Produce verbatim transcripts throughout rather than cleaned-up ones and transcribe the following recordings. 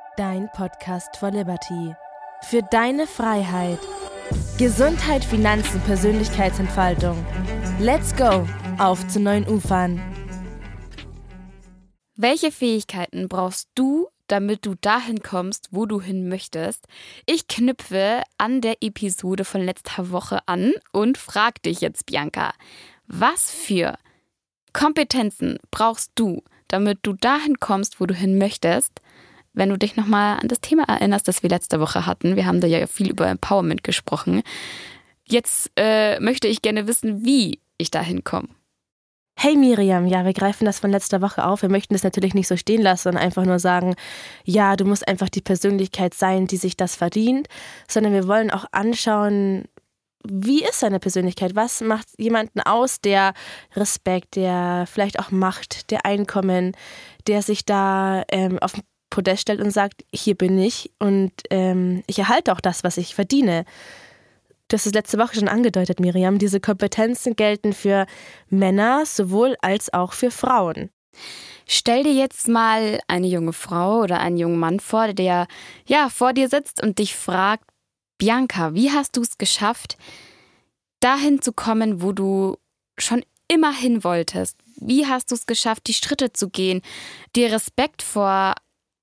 Dein Podcast for Liberty. Für deine Freiheit. Gesundheit, Finanzen, Persönlichkeitsentfaltung. Let's go! Auf zu neuen Ufern. Welche Fähigkeiten brauchst du, damit du dahin kommst, wo du hin möchtest? Ich knüpfe an der Episode von letzter Woche an und frag dich jetzt, Bianca, was für Kompetenzen brauchst du, damit du dahin kommst, wo du hin möchtest? Wenn du dich nochmal an das Thema erinnerst, das wir letzte Woche hatten. Wir haben da ja viel über Empowerment gesprochen. Jetzt äh, möchte ich gerne wissen, wie ich dahin komme. Hey Miriam, ja, wir greifen das von letzter Woche auf. Wir möchten das natürlich nicht so stehen lassen und einfach nur sagen, ja, du musst einfach die Persönlichkeit sein, die sich das verdient, sondern wir wollen auch anschauen, wie ist seine Persönlichkeit? Was macht jemanden aus, der Respekt, der vielleicht auch Macht, der Einkommen, der sich da ähm, auf den Podest stellt und sagt, hier bin ich und ähm, ich erhalte auch das, was ich verdiene. Du hast es letzte Woche schon angedeutet, Miriam. Diese Kompetenzen gelten für Männer sowohl als auch für Frauen. Stell dir jetzt mal eine junge Frau oder einen jungen Mann vor, der ja vor dir sitzt und dich fragt, Bianca, wie hast du es geschafft, dahin zu kommen, wo du schon immer hin wolltest? Wie hast du es geschafft, die Schritte zu gehen, dir Respekt vor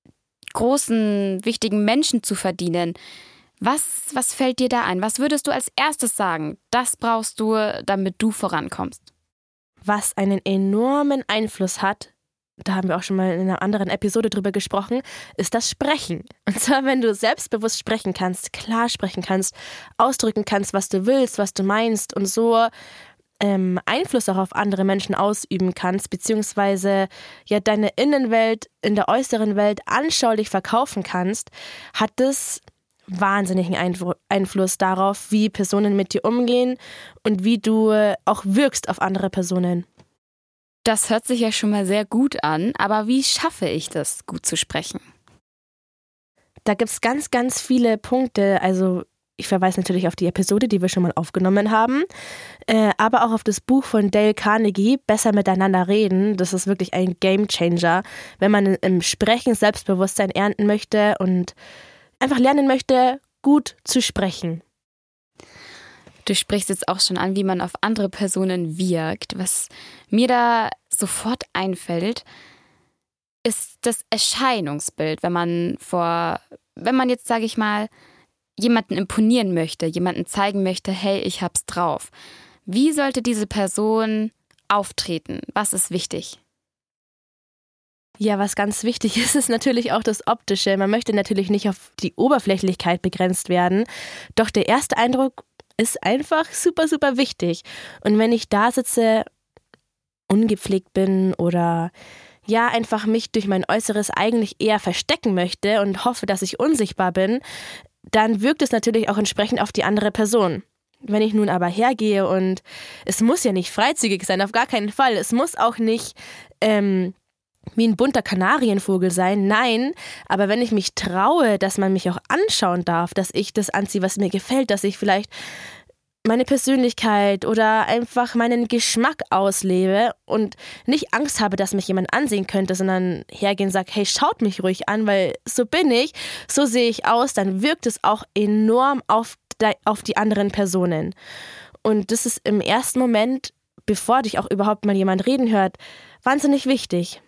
großen, wichtigen Menschen zu verdienen? Was, was fällt dir da ein? Was würdest du als erstes sagen? Das brauchst du, damit du vorankommst. Was einen enormen Einfluss hat, da haben wir auch schon mal in einer anderen Episode drüber gesprochen, ist das Sprechen. Und zwar, wenn du selbstbewusst sprechen kannst, klar sprechen kannst, ausdrücken kannst, was du willst, was du meinst und so ähm, Einfluss auch auf andere Menschen ausüben kannst, beziehungsweise ja deine Innenwelt in der äußeren Welt anschaulich verkaufen kannst, hat das wahnsinnigen Einfluss darauf, wie Personen mit dir umgehen und wie du auch wirkst auf andere Personen. Das hört sich ja schon mal sehr gut an, aber wie schaffe ich das, gut zu sprechen? Da gibt es ganz, ganz viele Punkte. Also ich verweise natürlich auf die Episode, die wir schon mal aufgenommen haben, äh, aber auch auf das Buch von Dale Carnegie, Besser miteinander reden. Das ist wirklich ein Gamechanger, wenn man im Sprechen Selbstbewusstsein ernten möchte und einfach lernen möchte, gut zu sprechen. Du sprichst jetzt auch schon an, wie man auf andere Personen wirkt. Was mir da sofort einfällt, ist das Erscheinungsbild, wenn man vor, wenn man jetzt, sage ich mal, jemanden imponieren möchte, jemanden zeigen möchte, hey, ich hab's drauf. Wie sollte diese Person auftreten? Was ist wichtig? Ja, was ganz wichtig ist, ist natürlich auch das Optische. Man möchte natürlich nicht auf die Oberflächlichkeit begrenzt werden, doch der erste Eindruck ist einfach super, super wichtig. Und wenn ich da sitze, ungepflegt bin oder ja, einfach mich durch mein Äußeres eigentlich eher verstecken möchte und hoffe, dass ich unsichtbar bin, dann wirkt es natürlich auch entsprechend auf die andere Person. Wenn ich nun aber hergehe und es muss ja nicht freizügig sein, auf gar keinen Fall. Es muss auch nicht ähm, wie ein bunter Kanarienvogel sein, nein, aber wenn ich mich traue, dass man mich auch anschauen darf, dass ich das anziehe, was mir gefällt, dass ich vielleicht meine Persönlichkeit oder einfach meinen Geschmack auslebe und nicht Angst habe, dass mich jemand ansehen könnte, sondern hergehen und sage, hey, schaut mich ruhig an, weil so bin ich, so sehe ich aus, dann wirkt es auch enorm auf, de- auf die anderen Personen. Und das ist im ersten Moment, bevor dich auch überhaupt mal jemand reden hört, wahnsinnig wichtig.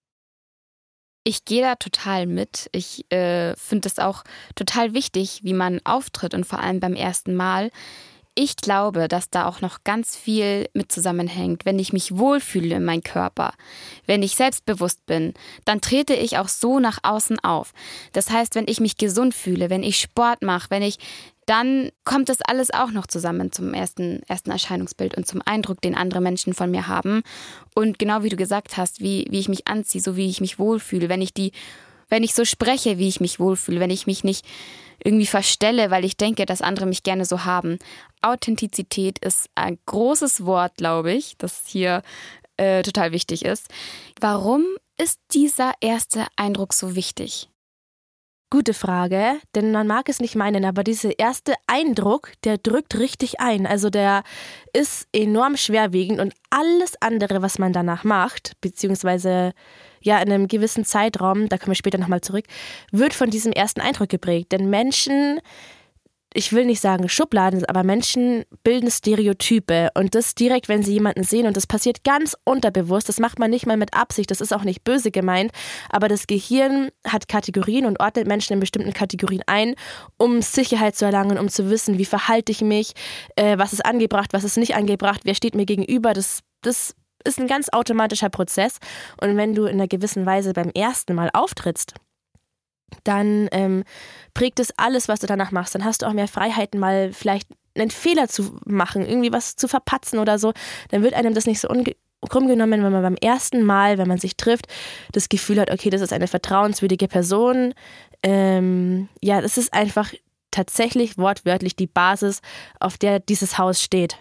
Ich gehe da total mit. Ich äh, finde es auch total wichtig, wie man auftritt und vor allem beim ersten Mal. Ich glaube, dass da auch noch ganz viel mit zusammenhängt. Wenn ich mich wohlfühle in meinem Körper, wenn ich selbstbewusst bin, dann trete ich auch so nach außen auf. Das heißt, wenn ich mich gesund fühle, wenn ich Sport mache, wenn ich, dann kommt das alles auch noch zusammen zum ersten, ersten Erscheinungsbild und zum Eindruck, den andere Menschen von mir haben. Und genau wie du gesagt hast, wie, wie ich mich anziehe, so wie ich mich wohlfühle, wenn ich die, wenn ich so spreche, wie ich mich wohlfühle, wenn ich mich nicht irgendwie verstelle, weil ich denke, dass andere mich gerne so haben. Authentizität ist ein großes Wort, glaube ich, das hier äh, total wichtig ist. Warum ist dieser erste Eindruck so wichtig? Gute Frage, denn man mag es nicht meinen, aber dieser erste Eindruck, der drückt richtig ein. Also der ist enorm schwerwiegend und alles andere, was man danach macht, beziehungsweise ja in einem gewissen Zeitraum, da kommen wir später nochmal zurück, wird von diesem ersten Eindruck geprägt. Denn Menschen, ich will nicht sagen Schubladen, aber Menschen bilden Stereotype und das direkt, wenn sie jemanden sehen und das passiert ganz unterbewusst, das macht man nicht mal mit Absicht, das ist auch nicht böse gemeint, aber das Gehirn hat Kategorien und ordnet Menschen in bestimmten Kategorien ein, um Sicherheit zu erlangen, um zu wissen, wie verhalte ich mich, äh, was ist angebracht, was ist nicht angebracht, wer steht mir gegenüber, das, das ist ein ganz automatischer Prozess und wenn du in einer gewissen Weise beim ersten Mal auftrittst, dann ähm, prägt es alles, was du danach machst. Dann hast du auch mehr Freiheiten, mal vielleicht einen Fehler zu machen, irgendwie was zu verpatzen oder so. Dann wird einem das nicht so unge- krumm genommen, wenn man beim ersten Mal, wenn man sich trifft, das Gefühl hat, okay, das ist eine vertrauenswürdige Person. Ähm, ja, das ist einfach tatsächlich wortwörtlich die Basis, auf der dieses Haus steht.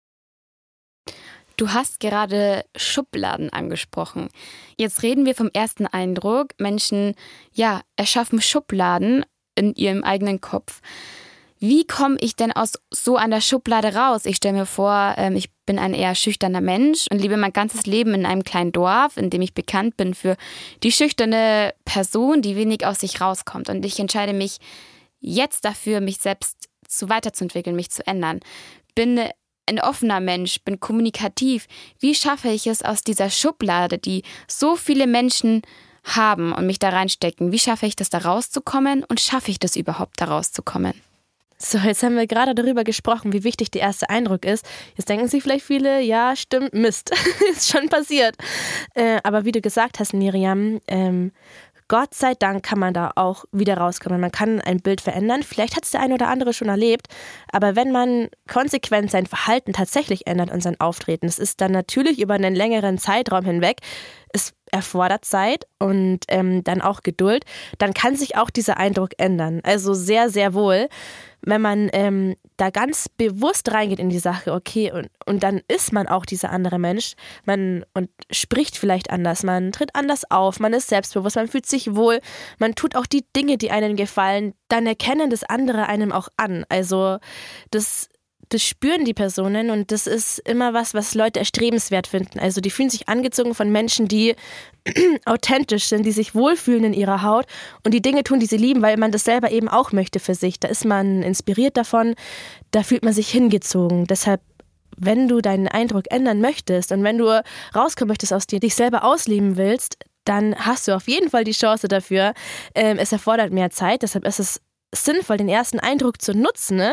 Du hast gerade Schubladen angesprochen. Jetzt reden wir vom ersten Eindruck. Menschen, ja, erschaffen Schubladen in ihrem eigenen Kopf. Wie komme ich denn aus so einer Schublade raus? Ich stelle mir vor, ich bin ein eher schüchterner Mensch und lebe mein ganzes Leben in einem kleinen Dorf, in dem ich bekannt bin für die schüchterne Person, die wenig aus sich rauskommt. Und ich entscheide mich jetzt dafür, mich selbst zu weiterzuentwickeln, mich zu ändern. Bin ein offener Mensch, bin kommunikativ. Wie schaffe ich es aus dieser Schublade, die so viele Menschen haben und mich da reinstecken? Wie schaffe ich das, da rauszukommen und schaffe ich das überhaupt, da rauszukommen? So, jetzt haben wir gerade darüber gesprochen, wie wichtig der erste Eindruck ist. Jetzt denken sich vielleicht viele, ja, stimmt, Mist, ist schon passiert. Äh, aber wie du gesagt hast, Miriam, ähm, Gott sei Dank kann man da auch wieder rauskommen. Man kann ein Bild verändern. Vielleicht hat es der eine oder andere schon erlebt. Aber wenn man konsequent sein Verhalten tatsächlich ändert und sein Auftreten, das ist dann natürlich über einen längeren Zeitraum hinweg, es erfordert Zeit und ähm, dann auch Geduld, dann kann sich auch dieser Eindruck ändern. Also sehr, sehr wohl. Wenn man ähm, da ganz bewusst reingeht in die Sache, okay, und, und dann ist man auch dieser andere Mensch, man und spricht vielleicht anders, man tritt anders auf, man ist selbstbewusst, man fühlt sich wohl, man tut auch die Dinge, die einem gefallen, dann erkennen das andere einem auch an. Also das Das spüren die Personen und das ist immer was, was Leute erstrebenswert finden. Also die fühlen sich angezogen von Menschen, die authentisch sind, die sich wohlfühlen in ihrer Haut und die Dinge tun, die sie lieben, weil man das selber eben auch möchte für sich. Da ist man inspiriert davon, da fühlt man sich hingezogen. Deshalb, wenn du deinen Eindruck ändern möchtest und wenn du rauskommen möchtest aus dir, dich selber ausleben willst, dann hast du auf jeden Fall die Chance dafür. Ähm, es erfordert mehr Zeit, deshalb ist es sinnvoll, den ersten Eindruck zu nutzen, ne?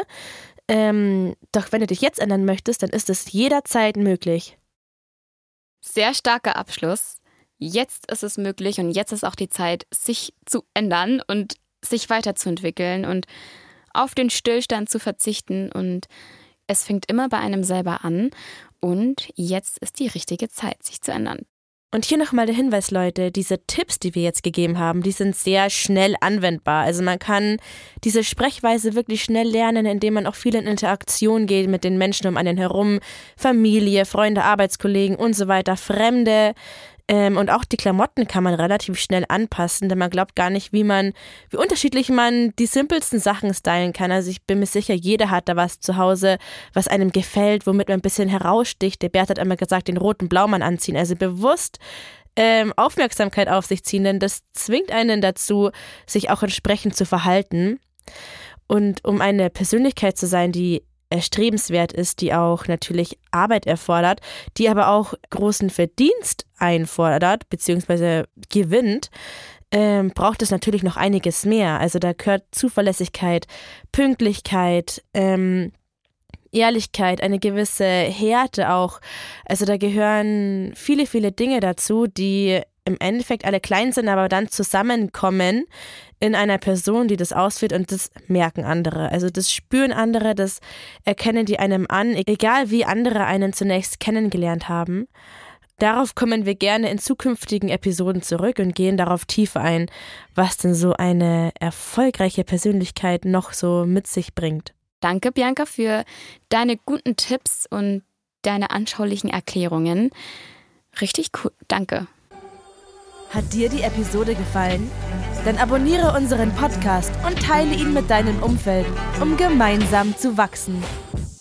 Ähm, doch wenn du dich jetzt ändern möchtest, dann ist es jederzeit möglich. Sehr starker Abschluss. Jetzt ist es möglich und jetzt ist auch die Zeit, sich zu ändern und sich weiterzuentwickeln und auf den Stillstand zu verzichten. Und es fängt immer bei einem selber an. Und jetzt ist die richtige Zeit, sich zu ändern. Und hier nochmal der Hinweis, Leute, diese Tipps, die wir jetzt gegeben haben, die sind sehr schnell anwendbar. Also man kann diese Sprechweise wirklich schnell lernen, indem man auch viel in Interaktion geht mit den Menschen um einen herum, Familie, Freunde, Arbeitskollegen und so weiter, Fremde. Ähm, und auch die Klamotten kann man relativ schnell anpassen, denn man glaubt gar nicht, wie man, wie unterschiedlich man die simpelsten Sachen stylen kann. Also ich bin mir sicher, jeder hat da was zu Hause, was einem gefällt, womit man ein bisschen heraussticht. Der Bert hat einmal gesagt, den roten Blaumann anziehen. Also bewusst ähm, Aufmerksamkeit auf sich ziehen, denn das zwingt einen dazu, sich auch entsprechend zu verhalten. Und um eine Persönlichkeit zu sein, die erstrebenswert ist, die auch natürlich Arbeit erfordert, die aber auch großen Verdienst einfordert bzw. gewinnt, ähm, braucht es natürlich noch einiges mehr. Also da gehört Zuverlässigkeit, Pünktlichkeit, ähm, Ehrlichkeit, eine gewisse Härte auch. Also da gehören viele, viele Dinge dazu, die im Endeffekt alle klein sind, aber dann zusammenkommen in einer Person, die das ausführt und das merken andere. Also das spüren andere, das erkennen die einem an, egal wie andere einen zunächst kennengelernt haben. Darauf kommen wir gerne in zukünftigen Episoden zurück und gehen darauf tiefer ein, was denn so eine erfolgreiche Persönlichkeit noch so mit sich bringt. Danke, Bianca, für deine guten Tipps und deine anschaulichen Erklärungen. Richtig cool, danke. Hat dir die Episode gefallen? Dann abonniere unseren Podcast und teile ihn mit deinem Umfeld, um gemeinsam zu wachsen.